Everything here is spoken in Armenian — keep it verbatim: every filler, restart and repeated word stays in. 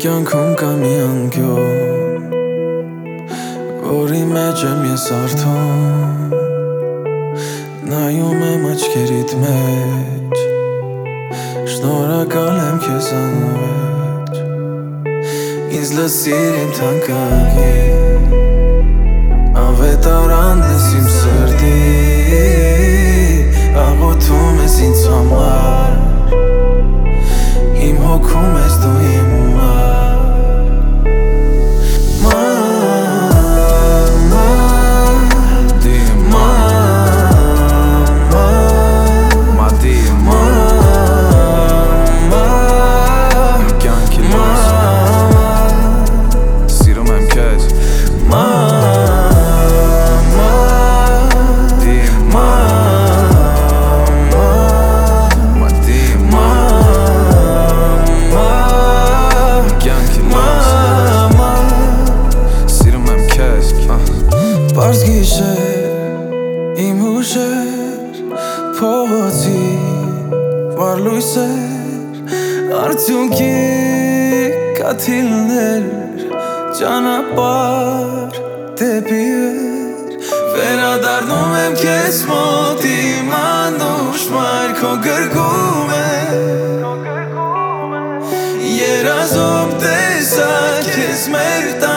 կյանքում կա մի անկյուն, որի մեջ եմ ես արթուն, նայում եմ աչքերիդ մեջ, շնորհակալ եմ քեզ անվերջ, ինձ լսիր իմ թանկագին, ավետարանն ես իմ սրտի, աղոթում ես ինձ համար, իմ հոգում ես դու իմ Պարզ գիշեր, իմ հուշեր, փողոցի վառ լույսեր, արդյունքի կաթիլներ, ճանապարհ դեպի վեր, վերադառնում եմ քեզ մոտ, իմ անուշ մայր քո գրկում է, երազում տեսա քեզ մեր